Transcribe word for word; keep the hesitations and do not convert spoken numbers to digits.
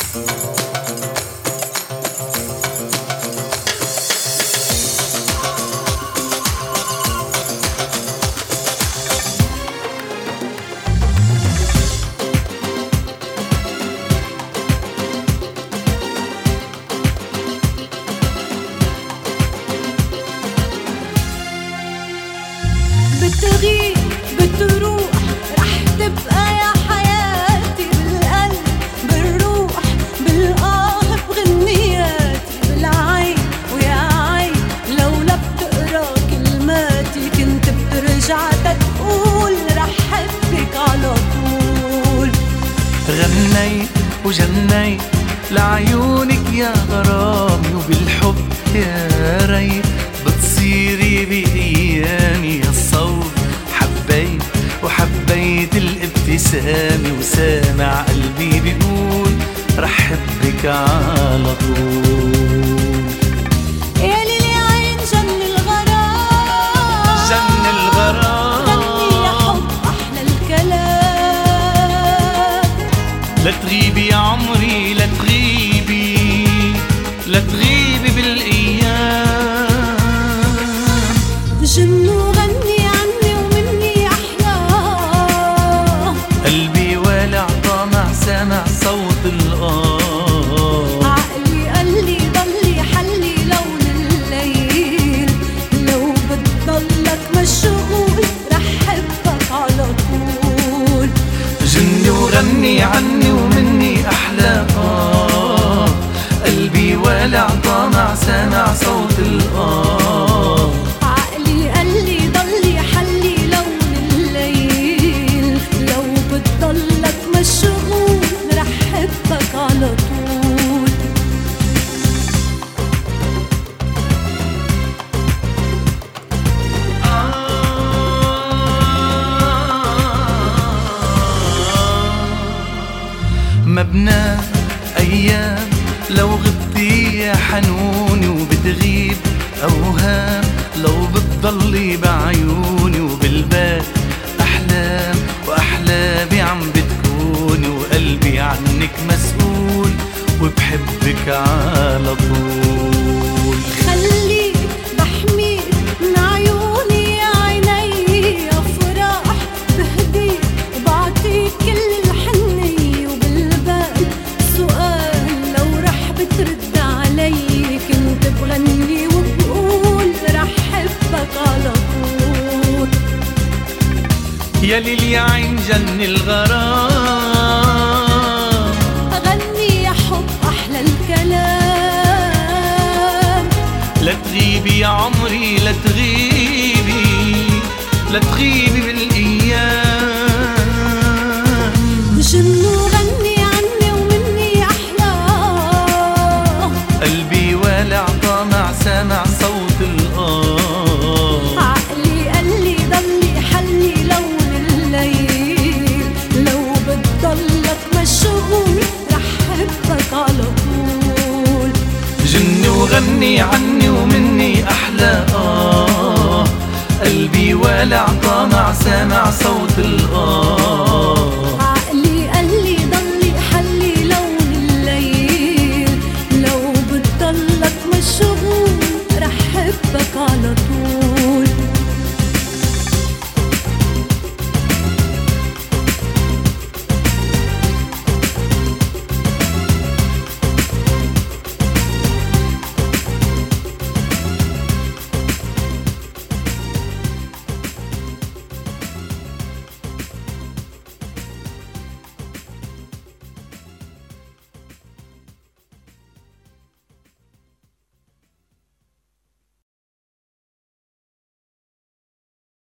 بتغيب بتروح رح تبقى يا حياتي بالقلب بالروح بالآه بغنياتي بالعين ويا عين لولا بتقرا كلماتي كنت بترجع تقول رح حبك على طول. غنيت وجنيت لعيونك يا غرامي وبالحب يا ريت بتصيري بأيامي يا الصوت. حبيت وحبيت الابتسامة وسامع قلبي بيقول رح حبك على طول. يا ليلي عين جن الغرام جن الغرام غني يا حب أحلى الكلام. لا تغيبي يا عمري لا تغيبي لا تغيبي بالأيام. جن وغني عني ومني أحلى قلبي والع طامع سامع صوت الآه. عقلي قالي ضلي حلي لون الليل لو بتضلك مشغول رح حبك على طول. جني وغني عني ومني أحلى آه. قلبي والع طامع سامع صوت الآه. عقلي قالي ضلي حلي لون الليل لو بتضلك مشغول رح حبك على طول. مبنى أيام لو غبتي يا حنوني وبتغيب أوهام لو بتضلي بعيوني وبالبال أحلام وأحلامي عم بتكوني وقلبي عنك مسؤول وبحبك على طول. خليك بحميك من عيوني يا عيني يا فراح بهديك وبعطيك كل الحنية وبالبال سؤال لو رح بترد علي كنت بغني وبقول رح حبك على طول. يا ليل يا عين جن الغرام غني يا حب أحلى الكلام. لا تغيبي يا عمري لا تغيبي لا تغيبي بالأيام. جن وغني عني ومني أحلى قلبي والع طامع سامع صوت الآه. عقلي قالي ضلي حلي لون الليل لو بتضلك مشغول رح حبك على طول. جني وغني عني ومني أحلى آه. قلبي والع طامع سامع صوت الآه.